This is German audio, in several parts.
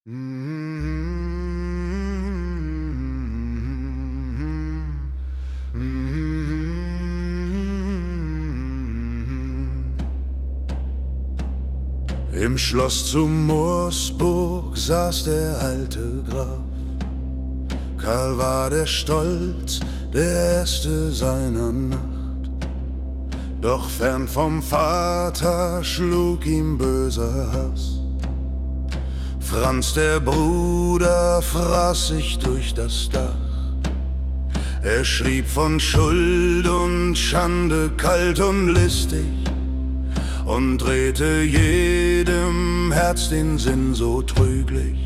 Im Schloss zu Moosburg saß der alte Graf. Karl war der Stolz, der Erste seiner Nacht. Doch fern vom Vater schlug ihm böser Hass. Franz, der Bruder, fraß sich durch das Dach. Er schrieb von Schuld und Schande kalt und listig und drehte jedem Herz den Sinn so trüglich.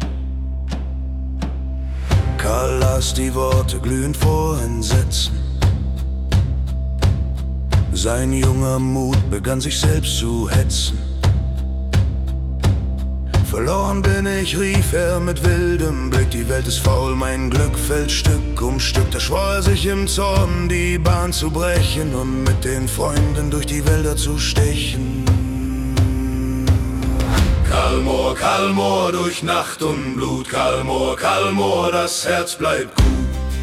Karl las die Worte glühend vor Entsetzen. Sein junger Mut begann sich selbst zu hetzen. Verloren bin ich, rief er mit wildem Blick, die Welt ist faul, mein Glück fällt Stück um Stück. Da schwor er sich im Zorn, die Bahn zu brechen und mit den Freunden durch die Wälder zu stechen. Karl Moor, durch Nacht und Blut, Karl Moor, das Herz bleibt gut.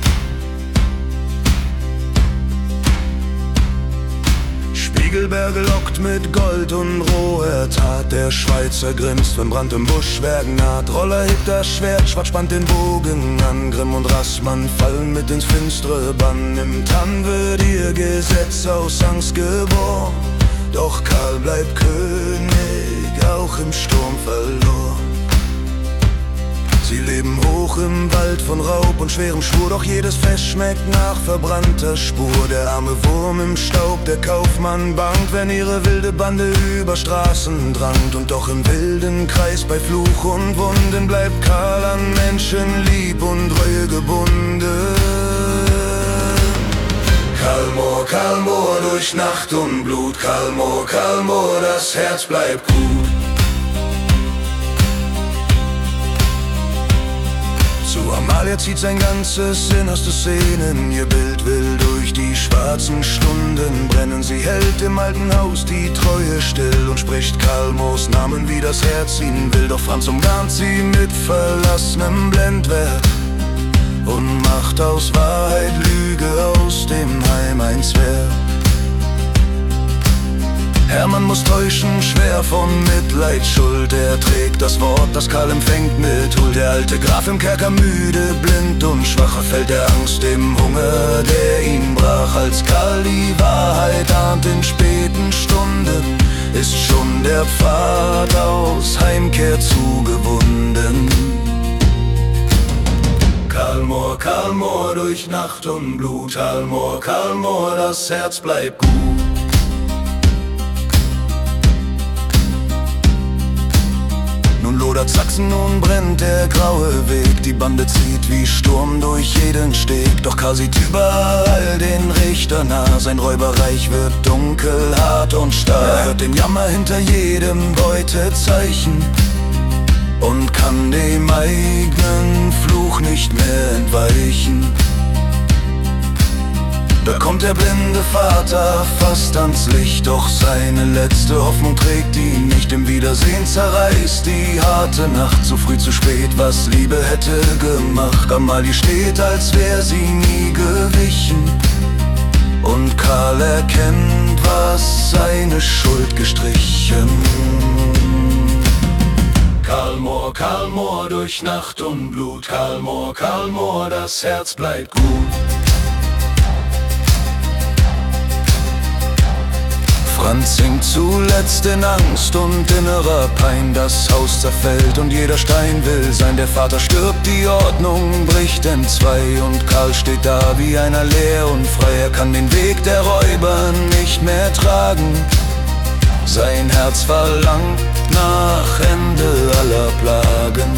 Spiegelberge lockt mit Gold und roher Tat. Der Schweizer grinst, wenn Brand im Buschwerk naht. Roller hebt das Schwert, Schwarz spannt den Bogen an. Grimm und Rassmann fallen mit ins finstere Bann. Im Tann wird ihr Gesetz aus Angst geboren. Doch Karl bleibt König, auch im Sturm verloren. Sie leben hoch im Wald von Raub und schwerem Schwur, doch jedes Fest schmeckt nach verbrannter Spur. Der arme Wurm im Staub, der Kaufmann bangt, wenn ihre wilde Bande über Straßen drangt. Und doch im wilden Kreis bei Fluch und Wunden bleibt Karl an Menschen lieb und Reue gebunden. Karl Moor, durch Nacht und Blut, Karl Moor, das Herz bleibt gut. Zu Amalia zieht sein ganzes innerste Szenen. Ihr Bild will durch die schwarzen Stunden brennen. Sie hält im alten Haus die Treue still und spricht Karl Moors Namen, wie das Herz ihn will. Doch Franz umgarnt sie mit verlassenem Blendwerk und macht aus Wahrheit Lüge, aus dem Heim ein Zwerg. Hermann muss täuschen, schwer von Mitleid schuld. Er trägt das Wort, das Karl empfängt mit Huld. Der alte Graf im Kerker müde, blind und schwach, fällt der Angst dem Hunger, der ihn brach. Als Karl die Wahrheit ahnt in späten Stunden, ist schon der Pfad aus Heimkehr zugewunden. Karl Moor, durch Nacht und Blut, Karl Moor, das Herz bleibt gut. Nun lodert Sachsen, nun brennt der graue Weg. Die Bande zieht wie Sturm durch jeden Steg. Doch Karl sieht überall den Richter nah. Sein Räuberreich wird dunkel, hart und starr. Er hört den Jammer hinter jedem Beutezeichen und kann dem eigenen Fluch nicht mehr entweichen. Da kommt der blinde Vater fast ans Licht, doch seine letzte Hoffnung trägt ihn nicht. Im Wiedersehen zerreißt die harte Nacht, zu früh, zu spät, was Liebe hätte gemacht. Amalie steht, als wär sie nie gewichen, und Karl erkennt, was seine Schuld gestrichen. Karl Moor, durch Nacht und Blut, Karl Moor, das Herz bleibt gut. Franz sinkt zuletzt in Angst und innerer Pein. Das Haus zerfällt und jeder Stein will sein. Der Vater stirbt, die Ordnung bricht entzwei, und Karl steht da wie einer leer und frei. Er kann den Weg der Räuber nicht mehr tragen. Sein Herz verlangt nach Ende aller Plagen.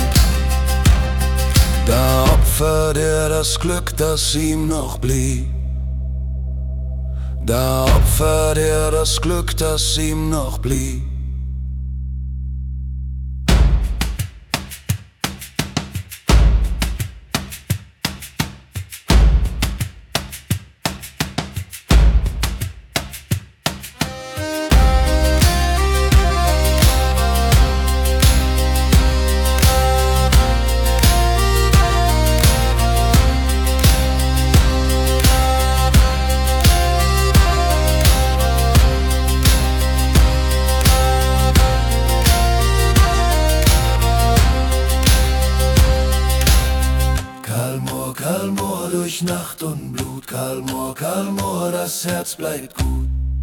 Da opfert er das Glück, das ihm noch blieb. Da opfert er das Glück, das ihm noch blieb. durch Nacht und Blut. Karl Moor, das Herz bleibt gut.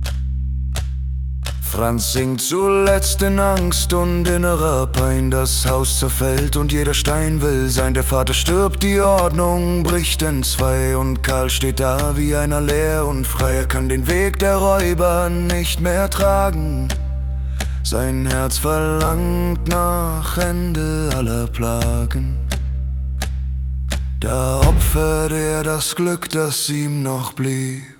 Franz singt zuletzt in Angst und innerer Pein. Das Haus zerfällt und jeder Stein will sein. Der Vater stirbt, die Ordnung bricht entzwei. Und Karl steht da wie einer leer und frei. Er kann den Weg der Räuber nicht mehr tragen. Sein Herz verlangt nach Ende aller Plagen. Da opfert er das Glück, das ihm noch blieb.